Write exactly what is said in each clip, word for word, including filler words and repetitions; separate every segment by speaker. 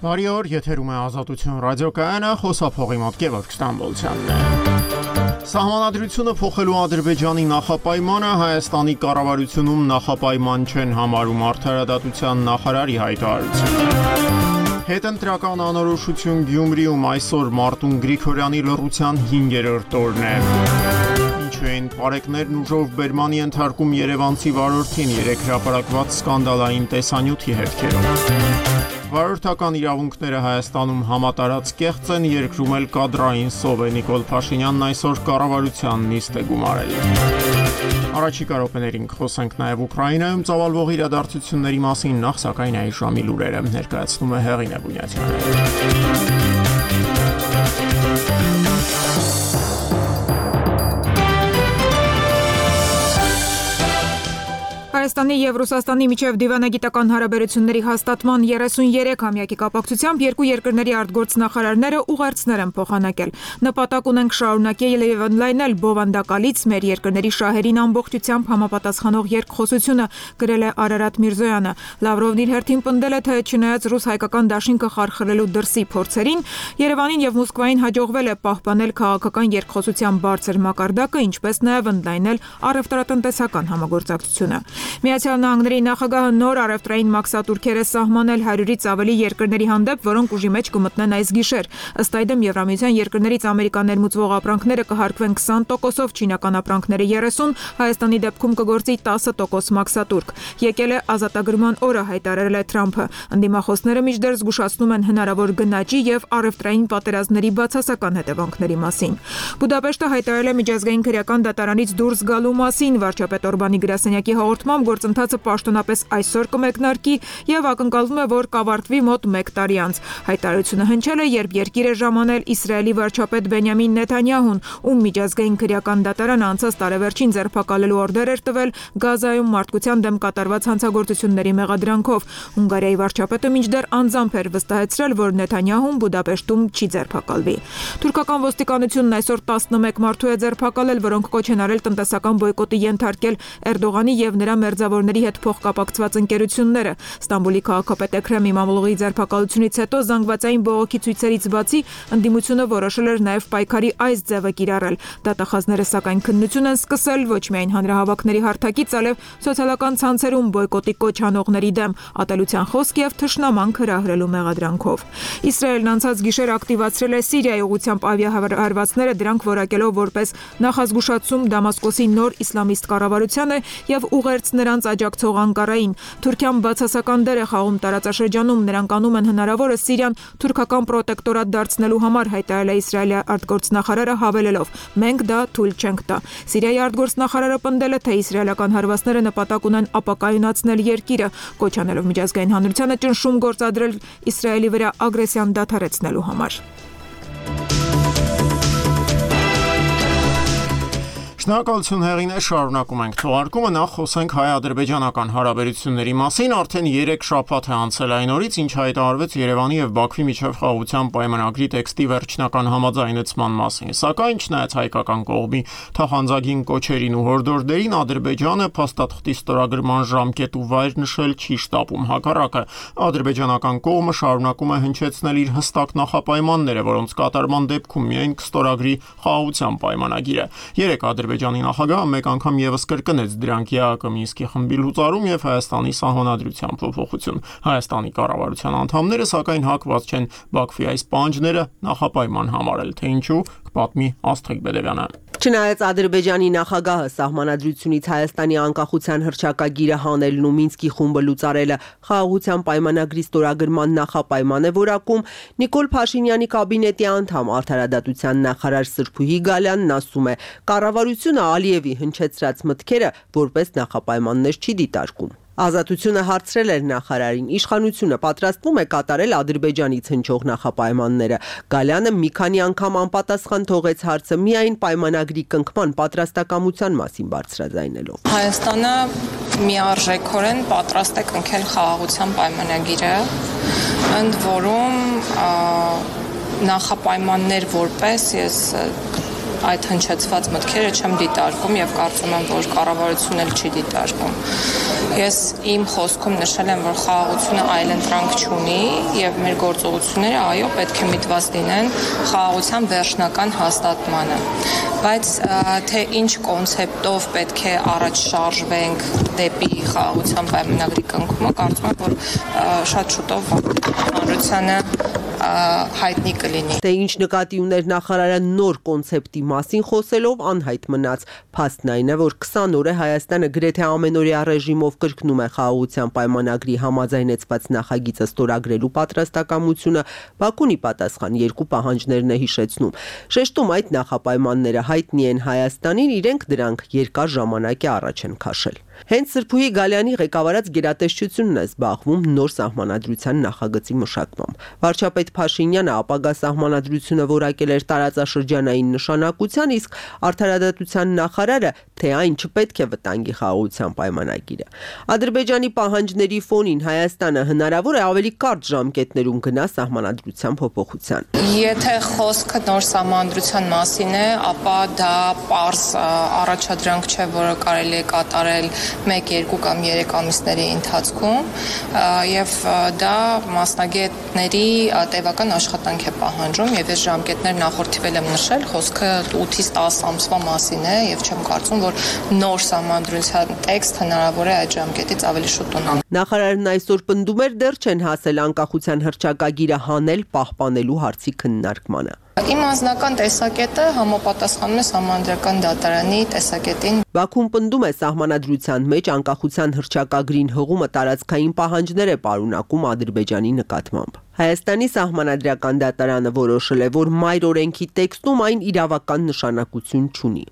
Speaker 1: Բարի օր, եթերում է Ազատություն ռադիոկայանը, խոսափողի մոտ Գևորգ Ստամբոլցյանն է։ Սահմանադրությունը փոխելու Ադրբեջանի նախապայմանը Հայաստանի կառավարությունում նախապայման չեն համարում արդարադատության նախարարի հայտարարությունը։ Հետընտրական անորոշություն Գյումրիում այսօր Մարտուն Գրիգորյանի լռության հինգերորդ օրն է։ Ինչու են պարեկներն ուժով բերմանի ենթարկում երևանցի վարորդին երեք հրապարակված սկանդալային տեսանյութի հետքերով։ Վարորդական իրավունքները Հայաստանում համատարած կեղծ են, երկրում էլ կադրային սով է, Նիկոլ Փաշինյանն այսօր կառավարության նիստ է գումարել։ Առաջիկա րոպեներին խոսենք նաև Ուկրաինայում ծավալվող իրադարձությունների մասին, նախ սակայն այս ժամի լուրերը ներկայացնում է Հեղինե Բունյացյանը։
Speaker 2: Հայաստանի և Ռուսաստանի միջև դիվանագիտական հարաբերությունների հաստատման երեսուներեք-ամյակի կապակցությամբ երկու երկրների արտգործնախարարները ուղերձներ են փոխանակել։ Նպատակ ունենք շարունակել և ընդլայնել բովանդակալից մեր երկրների շահերին ամբողջությամբ համապատասխանող երկխոսությունը, գրել է Արարատ Միրզոյանը։ Լավրովն իր հերթին պնդել է, թե չնայած ռուս-հայկական դաշինքը խարխլելու դրսի փորձերին, Երևանին և Մոսկվային հաջողվել է պահպանել քաղաքական երկխոսության բարձր մակարդակը, ինչպես նաև ընդլայնել առևտրատնտեսական համագործակցությունը։ Միացյալ Նահանգների նախագահը նոր առևտրային մաքսատուրքեր է սահմանել հարյուրից ավելի երկրների հանդեպ, որոնք ուժի մեջ կմտնեն այս գիշեր։ Ըստ այդմ Եվրամիության երկրներից Ամերիկա ներմուծվող ապրանքները կհարկվեն քսան տոկոսով, չինական ապրանքները երեսուն, Հայաստանի դեպքում կգործի տասը տոկոս մաքսատուրք։ Եկել է ազատագրման օրը, հայտարարել է Թրամփը։ Ընդդիմախոսները մինչդեռ զգուշացնում են հնարավոր գնաճի և առևտրային պատերազմների բացասական հետևանքների մասին։ Բուդապեշտը հայտարարել է միջազգային քրեական դատարանից դուրս գալու մասին։ Վարչապետ Օրբանի գրասենյակի հաղորդմամբ գործընթացը պաշտոնապես այսօր կմեկնարկի և ակնկալվում է, որ կավարտվի մոտ մեկ տարի անց։ Հայտարարությունը հնչել է, երբ երկիր է ժամանել Իսրայելի վարչապետ Բենյամին Նեթանյահուն, ում միջազգային քրեական դատարանը անցած տարեվերջին ձերբակալելու օրդեր էր տվել Գազայում մարդկության դեմ կատարված հանցագործությունների մեղադրանքով։ Հունգարիայի վարչապետը մինչդեռ անձամբ էր վստահեցրել, որ Նեթանյահուն Բուդապեշտում չի ձերբակալվի։ Թուրքական ոստիկանությունն այսօր տասնմեկ մարդու է ձերբակալել, որոնք կոչ են արել տնտեսական բոյկոտի ենթարկել Էրդողանի և նրա մերձավորների հետ փոխկապակցված ընկերությունները։ Ստամբուլի քաղաքապետ Էքրեմ Իմամօղլուի ձերբակալությունից հետո զանգվածային բողոքի ցույցերից բացի ընդդիմությունը որոշել էր նաև պայքարի այս ձևը կիրառել։ Դատախազները սակայն քննություն են սկսել ոչ միայն հանրահավաքների հարթակից, այլև սոցիալական ցանցերում բոյկոտի կոչ անողների դեմ, ատելության խոսք և թշնամանք հրահրելու մեղադրանքով։ Իսրայելն անցած գիշեր ակտիվացրել է Սիրիայի ուղղությամբ ավիահարվածները, դրանք որակելով որպես նախազգուշացում Դամասկոսի նոր իսլամիստ կառավարությանը և ուղերձ նրանց աջակցող Անկարային։ Թուրքիան բացասական դեր է խաղում տարածաշրջանում, նրանք անում են հնարավորը Սիրիան թուրքական պրոտեկտորատ դարձնելու համար, հայտարարել է Իսրայելի արտգործնախարարը հավելելով. մենք դա թույլ չենք տա։ Սիրիայի արտգործնախարարը պնդել է, թե իսրայելական հարվածները նպատակ ունեն ապակայունացնել երկիրը, կոչ անելով միջազգային հանրությանը ճնշում գործադրել Իսրայելի վրա ագրեսիան դադարեցնելու համար։
Speaker 1: Շնորհակալություն Հեղինե, շարունակում ենք թողարկումը, նախ խոսենք հայ-ադրբեջանական հարաբերությունների մասին, արդեն երեք շաբաթ է անցել այն օրից, ինչ հայտարարվեց Երևանի և Բաքվի միջև խաղաղության պայմանագրի տեքստի վերջնական համաձայնեցման մասին, սակայն չնայած հայկական կողմի թախանձագին կոչերին ու հորդորներին, Ադրբեջանը փաստաթղթի ստորագրման ժամկետ ու վայր նշել չի շտապում, հակառակը, ադրբեջանական կողմը շարունակում է հնչեցնել իր հստակ նախապայմանները, որոնց կատարման դեպքում միայն կստորագրի խաղաղության պայմանագիրը։ Երեք Ադրբեջանի նախագահը մեկ անգամ ևս կրկնեց դրանք ԵԱԿ Մինսկի խմբի լուծարում և Հայաստանի սահմանադրության փոփոխություն։ Հայաստանի կառավարության անդամները սակայն հակված չեն Բաքվի այս պահանջները նախապայման համարել, թե ինչու կպատմի Աստղիկ Բեդևյանը։
Speaker 3: Չնայած Ադրբեջանի նախագահը սահմանադրությունից Հայաստանի անկախության հռչակագիրը հանելն ու Մինսկի խումբը լուծարելը խաղաղության պայմանագրի ստորագրման նախապայման է որակում, Նիկոլ Փաշինյանի կաբինետի անդամ արդարադատության նախարար Սրփուհի Գալյանն ասում է, կառավարությունը Ալիևի հնչեցրած մտքերը որպես նախապայմաններ չի դիտարկում։ Ազատությունը հարցրել էր նախարարին, իշխանությունը պատրաստվում է կատարել Ադրբեջանից հնչող նախապայմանները։ Գալյանը մի քանի անգամ անպատասխան թողեց հարցը միայն պայմանագրի կնքման պատրաստակամության մասին բարձրաձայնելով։
Speaker 4: Հայաստանը միարժեքորեն պատրաստ է կնքել խաղաղության պայմանագիրը, ընդ որում նախապայմաններ որպես ես այդ հնչեցված մտքերը չեմ դիտարկում եւ կարծում եմ, որ կառավարությունն էլ չի դիտարկում։ Ես իմ խոսքում նշել եմ, որ խաղաղությունը այլընտրանք չունի եւ մեր գործողությունները այո պետք է միտված լինեն խաղաղության վերջնական հաստատմանը։ Բայց թե ինչ կոնցեպտով պետք է առաջ շարժվենք դեպի խաղաղության պայմանագրի կնքումը, կարծում եմ, որ շատ շուտով հանրությանը հայտնի կլինի։
Speaker 3: Թե ինչ նկատի ուներ նախարարը նոր կոնցեպտի մասին խոսելով անհայտ մնաց։ Փաստն այն է, որ քսան օր է Հայաստանը գրեթե ամենօրյա ռեժիմով կրկնում է խաղաղության պայմանագրի համաձայնեցված նախագիծը ստորագրելու պատրաստակամությունը, Բաքուն ի պատասխան երկու պահանջներն է հիշեցնում։ Շեշտում այդ նախապայմանները հայտնի են Հայաստանին, իրենք դրանք երկար ժամանակ է առաջ են քաշել։ Հենց Սրբուհի Գալյանի ղեկավարած գերատեսչությունն է զբաղվում նոր սահմանադրության նախագծի մշակմամբ։ Վարչապետ Փաշինյանը ապագա սահմանադրությունը որակել էր տարածաշրջանային նշանակության, իսկ արդարադատության նախարարը, թե այն չպետք է վտանգի խաղաղության պայմանագիրը։ Ադրբեջանի պահանջների ֆոնին Հայաստանը հնարավոր է ավելի կարճ ժամկետներում գնա սահմանադրության փոփոխության։
Speaker 4: Եթե խոսքը նոր սահմանադրության մասին է, ապա դա պարզ առաջադրանք չէ, որը կարելի է կատարել մեկ, երկու կամ երեք ամիսների ընթացքում եւ դա մասնագետների տևական աշխատանք է պահանջում եւ այս ժամկետներ նախորդիվել եմ նշել, խոսքը ութից տասը ամսվա մասին է եւ չեմ կարծում, որ նոր սահմանադրության տեքստ հնարավոր է այդ ժամկետից ավելի շուտ ունենալ։
Speaker 3: Նախարարն այսօր պնդում էր դեռ չեն հասել անկախության հռչակագիրը հանել պահպանելու հարցի քննարկմանը։
Speaker 4: Իմ անձնական տեսակետը համապատասխանում է Սահմանադրական դատարանի տեսակետին։
Speaker 3: Բաքուն պնդում է սահմանադրության մեջ անկախության հռչակագրին հղումը տարածքային պահանջներ է պարունակում Ադրբեջանի նկատմամբ։ Հայաստանի Սահմանադրական դատարանը որոշել է, որ մայր օրենքի տեքստում այն իրավական նշանակություն չունի։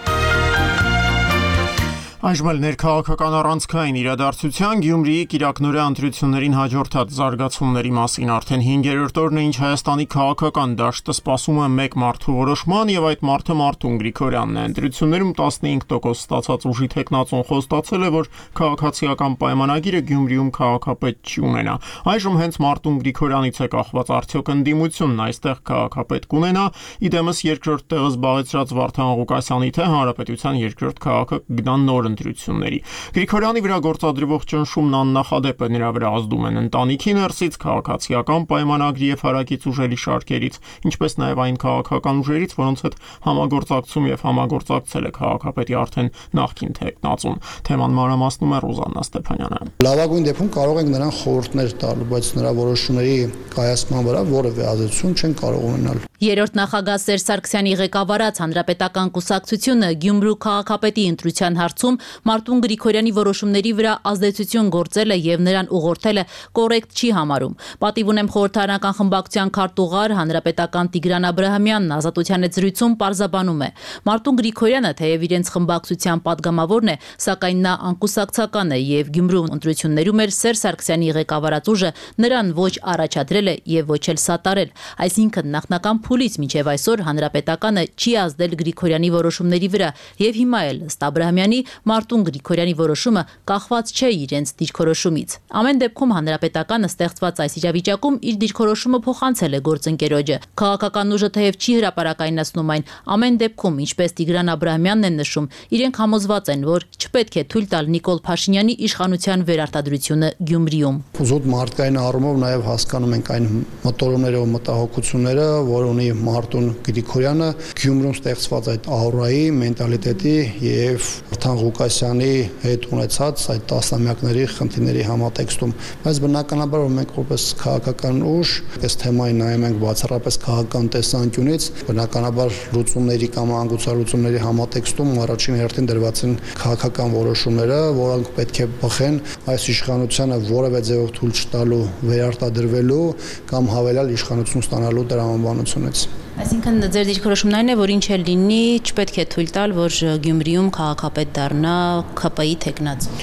Speaker 1: Այժմ էլ ներքաղաքական առանցքային իրադարձության Գյումրիի Կիրակնօրյա ընտրություններին հաջորդած զարգացումների մասին արդեն հինգերորդ օրն է, ինչ Հայաստանի քաղաքական դաշտը սպասում է մեկ մարդու որոշման եւ այդ մարդը Մարտուն Գրիգորյանն է։ Ընտրություններում տասնհինգ տոկոս ստացած ուժի տեխնացուն խոստացել է, որ քաղաքացիական պայմանագիրը Գյումրիում քաղաքապետ չի ունենա։ Այժմ հենց Մարտուն Գրիգորյանից է կախված արդյոք ընդդիմությունն այստեղ քաղաքապետ կունենա, իդեմս երկրորդ տեղը զբաղեցրած Վարդան Ղուկասյանի թե Հանրապետության երկրորդ քաղաքը կգնան նոր ընտրությունների։ Գրիգորյանի վրա գործադրվող ճնշումն աննախադեպ է, նրա վրա ազդում են ընտանիքի ներսից, քաղաքացիական պայմանագրի եւ հարակից ուժերի շարքերից, ինչպես նաեւ այն քաղաքական ուժերից, որոնց հետ համագործակցում եւ համագործակցել է քաղաքապետի արդեն նախկին տեխնացուն։ Թեման մանրամասնում է Ռոզաննա Ստեփանյանը։
Speaker 5: Լավագույն դեպքում կարող ենք նրան խորհուրդներ տալ, բայց նրա որոշումների կայացման վրա որևէ ազդեցություն չեն կարող ունենալ։
Speaker 6: Երրորդ նախագահ Սերժ Սարգսյանի ղեկավարած Հանրապետական կուսակցությունը Գյումրու քաղաքապետի ընտրության հարցում Մարտուն Գրիգորյանի որոշումների վրա ազդեցություն գործել է եւ նրան ուղղորդել է կոռեկտ չի համարում։ Պատիվ ունեմ խորհրդարանական խմբակցության քարտուղար Հանրապետական Տիգրան Աբրահամյանն Ազատության հետ զրույցում պարզաբանում է. Մարտուն Գրիգորյանը թեև իրենց խմբակցության падգամավորն է, սակայն նա անկուսակցական է եւ Գյումրու ընտրություններում էր Սերժ Սարգսյանի ղեկավարած ուժը նրան ոչ առաջադրել է եւ ոչ էլ սատարել։ Այսինքն նախնական փուլից մինչև այսօր Հանրապետականը չի ազդել Գրիգորյանի որոշումների վրա եւ հիմա էլ ըստ Աբրահամյանի Մարտուն Գրիգորյանի որոշումը կախված չէ իրենց դիրքորոշումից։ Ամեն դեպքում Հանրապետականը ստեղծված այս իրավիճակում իր դիրքորոշումը փոխանցել է գործընկերոջը։ Քաղաքական ուժը թեև չի հրապարակայնացնում այն, ամեն դեպքում, ինչպես Տիգրան Աբրահամյանն է նշում, իրենք համոզված են, որ չպետք է թույլ տալ Նիկոլ Փաշինյանի իշխանության վերարտադրությունը Գյումրիում։
Speaker 5: Զուտ մարդկային առումով նաև հասկանում ենք այն մտորումները ու մտահոգությունները, որ ունի Մարտուն Գրիգորյանը Գյումրում ստեղծված այդ աուրայի, մենտալիտետի եւ Վարդան Ղուկասյանի հետ ունեցած այդ տասնամյակների խնդիրների համատեքստում, բայց բնականաբար որ մենք որպես քաղաքական ուժ այս թեմային նայում ենք բացառապես քաղաքական տեսանկյունից, բնականաբար լուծումների կամ անգուցալուծումների համատեքստում առաջին հերթին դրված են քաղաքական որոշումները, որոնք պետք է բխեն այս իշխանությանը որևէ ձևով թույլ չտալու վերարտադրվելու կամ հավելյալ իշխանություն ստանալու տրամաբանությունից։
Speaker 6: Այսինքն ձեր դիրքորոշումն այն է, որ ինչ էլ լինի, չպետք է թույլ տալ, որ Գյումրիում քաղաքապետ դառնա ՔՊ-ի տեխնացու։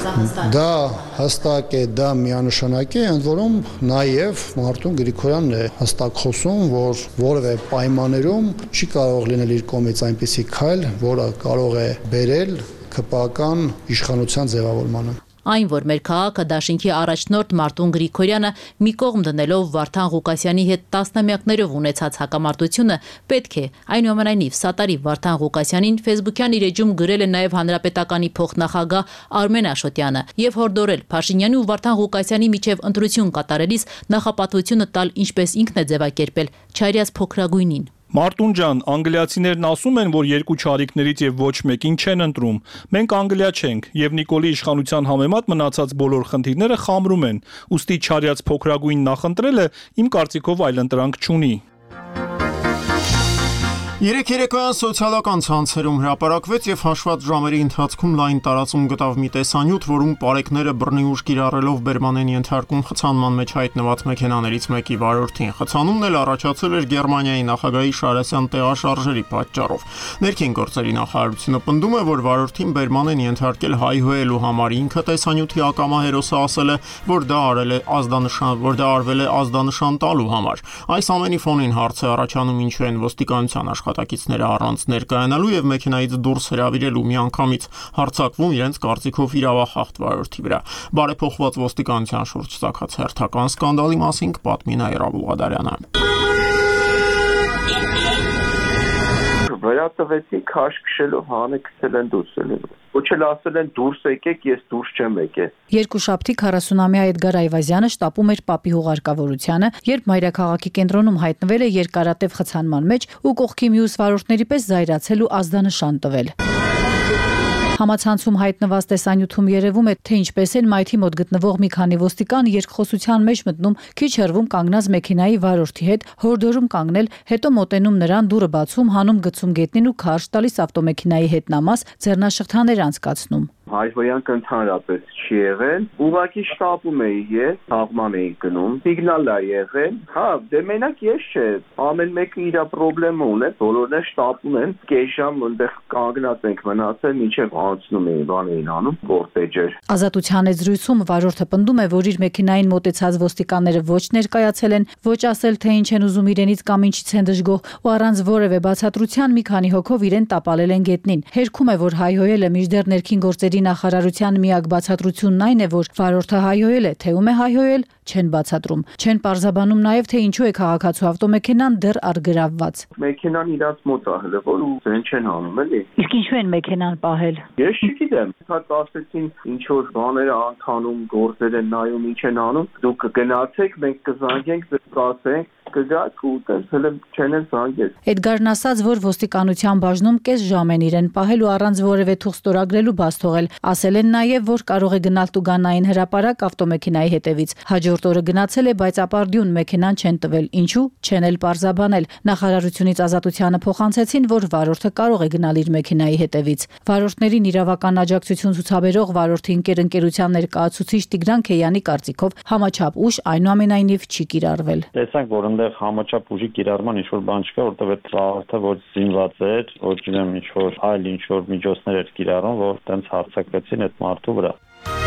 Speaker 5: Դա հստակ է, դա միանշանակ է, ընդ որում նաև Մարտուն Գրիգորյանն է հստակ խոսում, որ որևէ պայմաններում չի կարող լինել իր կողմից այնպիսի քայլ, որը կարող է բերել ՔՊ-ական իշխանության ձևավորմանը։
Speaker 6: Այն, որ մեր քաղաքը դաշինքի առաջնորդ Մարտուն Գրիգորյանը մի կողմ դնելով Վարդան Ղուկասյանի հետ տասնամյակներով ունեցած հակամարտությունը պետք է այնուամենայնիվ սատարի Վարդան Ղուկասյանին Facebook-յան իր էջում գրել է նաև հանրապետականի փոխնախագահ Արմեն Աշոտյանը եւ հորդորել Փաշինյանի ու Վարդան Ղուկասյանի միջև ընտրություն կատարելիս նախապատվությունը տալ ինչպես ինքն է ձևակերպել, չարյաց փոքրագույնին։
Speaker 7: Մարտուն ջան, անգլիացիներն ասում են, որ երկու չարիքներից եւ ոչ մեկին չեն ընտրում։ Մենք Անգլիա չենք եւ Նիկոլի իշխանության համեմատ մնացած բոլոր խնդիրները խամրում են։ Ուստի չարյաց փոքրագույն նախընտրելը իմ կարծիքով այլընտրանք չունի։
Speaker 1: Երեք երեկոյան սոցիալական ցանցերում հրապարակվեց եւ հաշված ժամերի ընթացքում լայն տարածում գտավ մի տեսանյութ, որում պարեկները բռնի ուժ կիրառելով բերման են ենթարկում խցանման մեջ հայտնված մեքենաներից մեկի վարորդին։ Խցանումն էլ առաջացել էր Գերմանիայի նախագահի Շարասյան տեղաշարժերի պատճառով։ Ներքին գործերի նախարարությունը պնդում է, որ վարորդին բերման են ենթարկել հայհոյելու համար։ Ինքը տեսանյութի ակամա հերոսը ասել է, որ դա արել է ազդանշան, որ դա արվել է ազդանշան տալու համար։ Այս ամենի ֆոնին հարց է առաջանում, ինչու են ոստիկանության աշխատակիցները առանց ներկայանալու եւ մեքենայից դուրս հրավիրելու միանգամից հարձակվում իրենց կարծիքով իրավախախտ վարորդի վրա։ Բարեփոխված ոստիկանության շուրջ ցակած հերթական սկանդալի մասին կպատմի Նաիրա Բուլղադարյանը։
Speaker 8: Վերատվեցի քաշ քշելով հանը գցել են դուրս ելել։ Ոչ էլ ասել են դուրս եկեք, ես դուրս չեմ եկել։
Speaker 9: Երկուշաբթի քառասունամյա Էդգար Այվազյանը շտապում էր պապի հուղարկավորությանը, երբ մայրաքաղաքի կենտրոնում հայտնվել է երկարատև խցանման մեջ ու կողքի մյուս վարորդների պես զայրացել ու ազդանշան տվել։ Համացանցում հայտնված տեսանյութում երևում է, թե ինչպես են մայթի մոտ գտնվող մի քանի ոստիկան երկխոսության մեջ մտնում քիչ հեռվում կանգնած մեքենայի վարորդի հետ, հորդորում կանգնել, հետո մոտենում նրան, դուռը բացում, հանում գցում գետնին ու քարշ տալիս ավտոմեքենայի հետնամաս, ձեռնաշղթաներ անցկացնում։
Speaker 8: Հայհոյանք ընդհանրապես չի եղել, ուղղակի շտապում էի ես, թաղման էի գնում, սիգնալ է եղել, հա, դե մենակ ես չէ, ամեն մեկը իր պրոբլեմը ունի, բոլորն էլ շտապում են, կես ժամ այնտեղ կանգնած ենք մնացել, մինչև անցնում էին, բան էին անում, կորտեջեր։
Speaker 9: Ազատության զրույցում վարորդը պնդում է, որ իր մեքենային մոտեցած ոստիկանները ոչ ներկայացել են, ոչ ասել, թե ինչ են ուզում իրենից կամ ինչից են դժգոհ, ու առանց որևէ բացատրության մի քանի հոգով իրեն տապալել են գետնին։ Հերքում է, որ հայհոյելը մինչդեռ ներքին գործերի նախարարության միակ բացատրությունն այն է, որ վարորդը հայհոյել է, թե ում է հայհոյել, չեն բացատրում։ Չեն պարզաբանում նաև, թե ինչու է քաղաքացու ավտոմեքենան դեռ առգրավված։
Speaker 8: Մեքենան իրաց մոտ է հələ, որ ու զեն չեն անում, էլի։
Speaker 9: Իսկ ինչու են մեքենան պահել։
Speaker 8: Ես չգիտեմ, հա ասեցին ինչ որ բաներ անում, գործեր են նայում, ինչ են անում, դուք գնացեք, մենք կզանգենք, կասենք, կգաք ու տեսել եմ չեն են զանգել։
Speaker 9: Էդգարն ասաց, որ ոստիկանության բաժնում կես ժամ են իրեն պահել ու առանց որևէ թուղթ ստորագրելու բաց թողել։ Ասել են նաև, որ կարող է գնալ Տուգանային հրապարակ ավտոմեքենայի հետևից։ Հաջորդ օրը գնացել է, բայց ապարդյուն մեքենան չեն տվել։ Ինչու՞, չեն էլ պարզաբանել։ Նախարարությունից Ազատությանը փոխանցեցին, որ վարորդը կարող է գնալ իր մեքենայի հետևից։ Վարորդներին իրավական աջակցություն ցուցաբերող վարորդի ընկերության ներկայացուցիչ Տիգրան Քեյանի կարծիքով համաչափ ուժ այնուամենայնիվ չի կիրառվել։
Speaker 10: Տեսանք, որ այնտեղ համաչափ ուժի կիրառման ինչ որ բան չկա, որտեղ այդ վարորդը ոչ զինված էր, ոչ գիտեմ ինչ որ այլ ինչ որ միջոցներ էր կիրառում, որ տենց հարձակվեցին այդ մարդու վրա։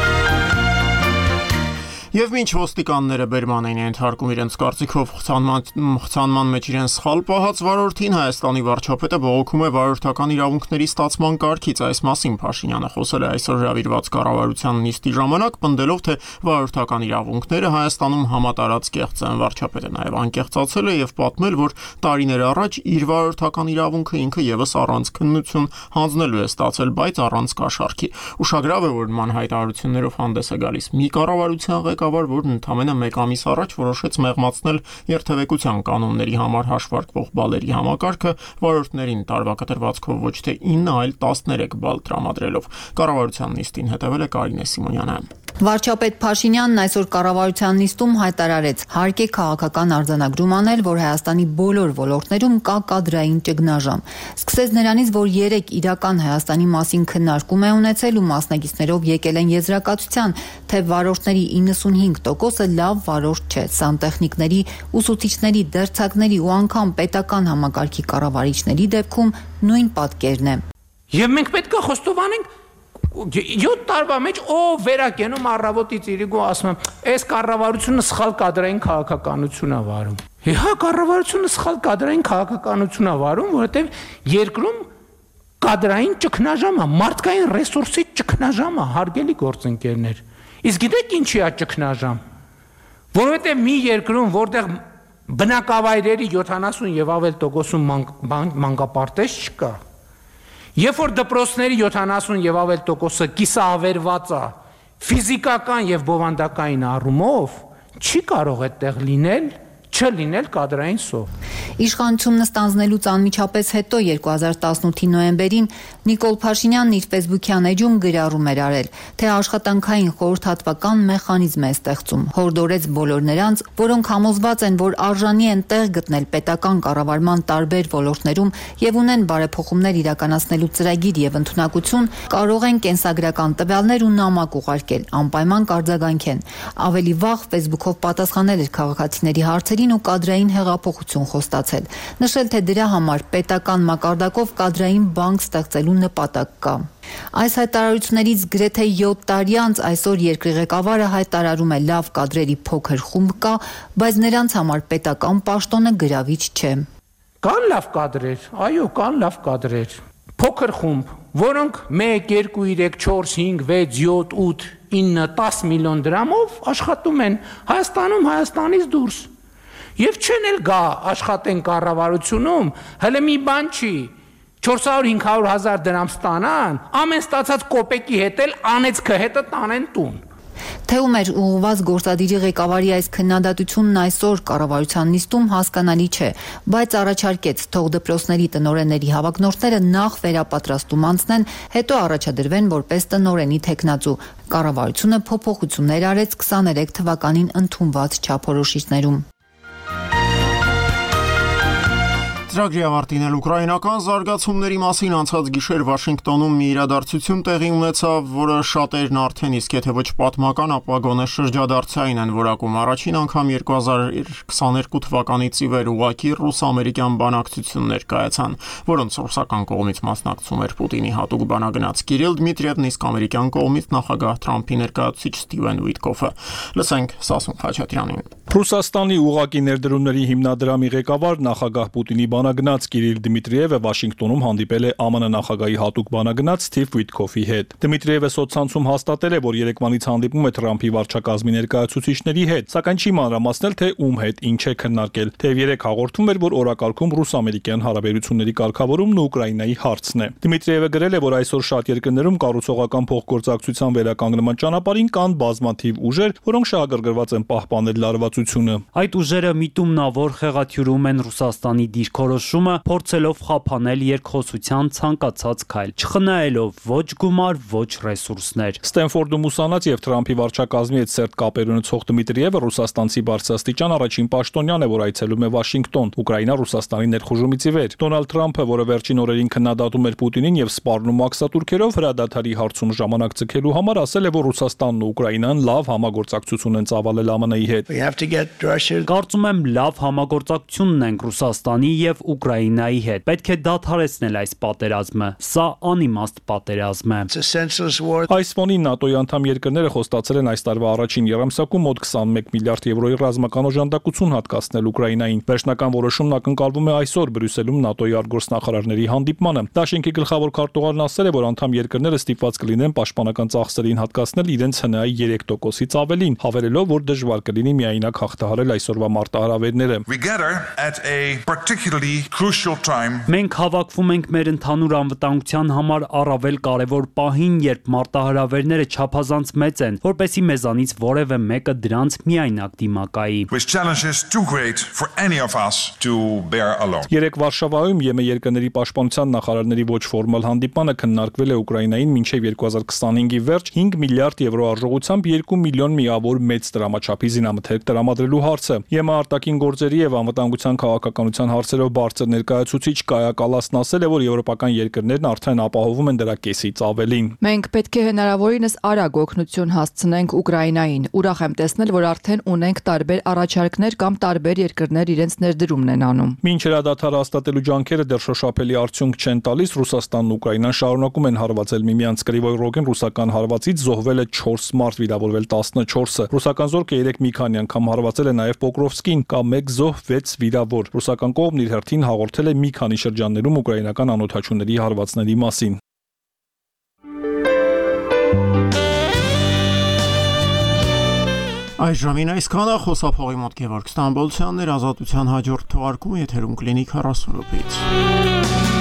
Speaker 1: Եվ մինչ ոստիկանները բերման էին ենթարկում իրենց կարծիքով խցանման մեջ իրեն սխալ պահած վարորդին, Հայաստանի վարչապետը բողոքում է վարորդական իրավունքների ստացման կարգից։ Այս մասին Փաշինյանը խոսել է այսօր հրավիրված կառավարության նիստի ժամանակ, պնդելով, թե վարորդական իրավունքները Հայաստանում համատարած կեղծ են։ Վարչապետը նաև անկեղծացել է եւ պատմել, որ տարիներ առաջ իր վարորդական իրավունքը ինքը եւս առանց քննություն հանձնելու է ստացել, բայց առանց կաշառքի։ Ուշագրավ է, որ նման հայտարարություններով հանդես է գալիս մի կառավարության ղեկավար, որն ընդամենը մեկ ամիս առաջ որոշեց մեղմացնել երթևեկության կանոնների համար հաշվարկվող բալերի համակարգը, վարորդներին տարվա կտրվածքով ոչ թե ինը, այլ տասներեք բալ տրամադրելով։ Կառավարության նիստին հետևել է Կարինե Սիմոնյանը։
Speaker 11: Վարչապետ Փաշինյանն այսօր կառավարության նիստում հայտարարեց. հարկ է քաղաքական արձանագրում անել, որ Հայաստանի բոլոր ոլորտներում կա կադրային ճգնաժամ։ Սկսեց նրանից, որ երեք իրական Հայաստանի մասին քննարկում է ունեցել ու մասնակիցներով եկել են եզրակացության, թե վարորդների իննսունհինգ տոկոսը լավ վարորդ չէ, սանտեխնիկների, ուսուցիչների, դերձակների ու անգամ պետական համակարգի կառավարիչների դեպքում նույն պատկերն է։
Speaker 12: Եվ մենք պետք է խոստովանենք յոթ տարվա մեջ ով վերակենում առավոտից իրիկու ասում եմ, այս կառավարությունը սխալ կադրային քաղաքականություն է վարում։ Հա, կառավարությունը սխալ կադրային քաղաքականություն է վարում, որովհետև երկրում կադրային ճգնաժամը, մարդկային ռեսուրսի ճգնաժամը, հարգելի գործընկերներ։ Իսկ գիտեք ինչի է ճգնաժամ։ Որովհետև մի երկրում, որտեղ բնակավայրերի յոթանասուն եւ ավել տոկոսում մանկապարտեզ չկա, երբ որ դպրոցների յոթանասուն եւ ավել տոկոսը կիսավերված է ֆիզիկական եւ բովանդակային առումով, չի կարող այդտեղ լինել չլինել կադրային սով։
Speaker 11: Իշխանություն ստանձնելուց անմիջապես հետո երկու հազար տասնութի նոյեմբերին Նիկոլ Փաշինյանն իր ֆեյսբուքյան էջում գրառում էր արել, թե աշխատանքային խորհրդատվական մեխանիզմ է ստեղծում, հորդորեց բոլոր նրանց, որոնք համոզված են, որ արժանի են տեղ գտնել պետական կառավարման տարբեր ոլորտներում եւ ունեն բարեփոխումներ իրականացնելու ծրագիր եւ ընդունակություն, կարող են կենսագրական տվյալներ ու նամակ ուղարկել, անպայման կարձագանքեն։ Ավելի վաղ ֆեյսբուքով պատասխանել էր քաղաքացիների հարցերին ու կադրային հեղափոխություն խոստացել, նշել, թե դրա համար պետական մակարդակով կադրային բանկ ստեղծելու նպատակ կա։ Այս հայտարարություններից գրեթե յոթ տարի անց այսօր երկրի ղեկավարը հայտարարում է լավ կադրերի փոքր խումբ կա, բայց նրանց համար պետական պաշտոնը գրավիչ չէ։
Speaker 12: Կան լավ կադրեր, այո, կան լավ կադրեր։ Փոքր խումբ, որոնք մեկ, երկու, երեք, չորս, հինգ, վեց, յոթ, ութ, ինը, դաս միլիոն դրամով աշխատում են Հայաստանում, Հայաստանից դուրս։ Եվ չեն էլ գա աշխատեն կառավարությունում, հələ մի բան չի, չորս հարյուր հինգ հարյուր հազար դրամ ստանան, ամեն ստացած կոպեկի հետ էլ անեծքը հետը տանեն տուն։
Speaker 11: Թե ում էր ուղղված գործադիրի ղեկավարի այս քննադատությունն այսօր կառավարության նիստում հասկանալի չէ, բայց առաջարկեց թող դպրոցների տնօրենների հավակնորդները նախ վերապատրաստում անցնեն, հետո առաջադրվեն որպես տնօրենի թեկնածու։ Կառավարությունը փոփոխություններ արեց քսաներեք թվականին ընդունված չափորոշիչներում։
Speaker 1: Ծրագրի ավարտին էլ ուկրաինական զարգացումների մասին անցած գիշեր Վաշինգտոնում մի իրադարձություն տեղի ունեցավ, որը շատերն արդեն իսկ եթե ոչ պատմական, ապա գոնե շրջադարձային են որակում։ Առաջին անգամ երկու հազար քսաներկու թվականից ի վեր ուղղակի ռուս-ամերիկյան բանակցություններ կայացան, որոնց ռուսական կողմից մասնակցում էր Պուտինի հատուկ բանագնաց Կիրիլ Դմիտրիևն, իսկ ամերիկյան կողմից նախագահ Թրամփի ներկայացուցիչ Սթիվեն Ուիտկոֆը։ Լսենք Սասուն Խաչատրյանին։
Speaker 7: Ռուսաստանի ուղղակի ներդրումների հիմնադրամի ղեկավար նախագահ Պուտինի բանագնաց Կիրիլ Դմիտրիևը Վաշինգտոնում հանդիպել է ԱՄՆ նախագահի հատուկ բանագնաց Սթիվ Ուիտկոֆի հետ։ Դմիտրիևը սոցցանցում հաստատել է, որ երեկվանից հանդիպում է Թրամփի վարչակազմի ներկայացուցիչների հետ, սակայն չի մանրամասնել, թե ում հետ ինչ է քննարկել։ Թեև երեք հաղորդում էր, որ օրակարգում ռուս-ամերիկյան հարաբերությունների կարգավորումն ու Ուկրաինայի հարցն է։ Դմիտրիևը գրել է, որ այսօր շատ երկրներում կառուցողական փոխգործակցության վերականգնման ճանապարհին կան բազմաթիվ ուժեր, որոնք շահագրգռված են պահպանել լարվածությունը։
Speaker 13: Այդ ուժերը միտումնավոր խեղաթյուրում են Ռուսաստանի դիրքորոշումը, փորձելով խափանել երկխոսության ցանկացած քայլ, չխնայելով ոչ գումար, ոչ ռեսուրսներ։
Speaker 7: Ստենֆորդում ուսանած եւ Թրամփի վարչակազմի հետ սերտ կապեր ունեցող Դմիտրիևը ռուսաստանցի բարձրաստիճան առաջին պաշտոնյան է, որ այցելում է Վաշինգտոն, Ուկրաինա-Ռուսաստանի ներխուժումից ի վեր։ Դոնալդ Թրամփը, որը վերջին օրերին քննադատում էր Պուտինին եւ սպառնում ակսատուրքերով հրադադարի հարցում ժամանակ ցկելու համար, ասել է, որ Ռուսաստանն ու Ուկրաինան լավ համագործակցություն են ծավալել ԱՄՆ-ի հետ։
Speaker 13: Կարծում եմ լավ համագործակցությունն ենք Ռուսաստանի եւ Ուկրաինայի հետ։ Պետք է դադարեցնել այս պատերազմը։ Սա անիմաստ պատերազմ է։
Speaker 7: Այս ֆոնին ՆԱՏՕ-ի անդամ երկրները խոստացել են այս տարվա առաջին եռամսյակում մոտ քսանմեկ միլիարդ եվրոյի ռազմական օժանդակություն հատկացնել Ուկրաինային։ Վերջնական որոշումն ակնկալվում է այսօր Բրյուսելում ՆԱՏՕ-ի արտգործնախարարների հանդիպմանը։ Դաշինքի գլխավոր քարտուղարն ասել է, որ անդամ երկրները ստիպված կլինեն պաշտպանական ծախսերին հատկացնել իրենց հնայի երեք տոկոսից ավելին, հավելելով, որ դժվար կլինի միայնակ հաղթահարել այսօրվա մարտահրավերները։
Speaker 13: Մենք հավաքվում ենք մեր ընդհանուր անվտանգության համար առավել կարևոր պահին, երբ մարտահրավերները չափազանց մեծ են, որպեսզի մեզանից որևէ մեկը դրանց միայնակ դիմակայի։
Speaker 7: Երեք Վարշավայում ԵՄ երկրների պաշտպանության նախարարների ոչ ֆորմալ հանդիպանը քննարկվել է Ուկրաինային մինչև երկու հազար քսանհինգի վերջ հինգ միլիարդ եվրո արժողությամբ երկու միլիոն միավոր մեծ դրամաչափի զինամթերք տրամադրելու հարցը։ ԵՄ արտաքին գործերի եւ անվտանգության քաղաքականության հարցերով բարձր ներկայացուցիչ Կայա Կալասն ասել է, որ եվրոպական երկրներն արդեն ապահովում են դրա կեսից ավելին։
Speaker 14: Մենք պետք է հնարավորինս արագ օգնություն հասցնենք Ուկրաինային։ Ուրախ եմ տեսնել, որ արդեն ունենք տարբեր առաջարկներ կամ տարբեր երկրներ իրենց ներդրումն են անում։
Speaker 7: Մինչ հրադադարը հաստատելու ջանքերը դեռ շոշափելի արդյունք չեն տալիս, Ռուսաստանն ու Ուկրաինան շարունակում են հարվածել միմյանց։ Կրիվոյ Ռոգին ռուսական հարվածից զոհվել է չորս մարդ, վիրավորվել տասնչորսը։ Ռուսական զորքը երեք մի քանի անգամ հարվածել է նաև Պոկրովսկին, կա մեկ զոհ, վեց վիրավոր։ Ռուսական կողմն իր հերթին հաղորդել է մի քանի շրջաններում ուկրաինական անօդաչուների հարվածների մասին։
Speaker 1: Այս ժամին այսքանը, խոսափողի մոտ Գևորգ Ստամբոլցյանն էր, Ազատության հաջորդ թողարկումը եթերում կլինի քառասուն րոպեից։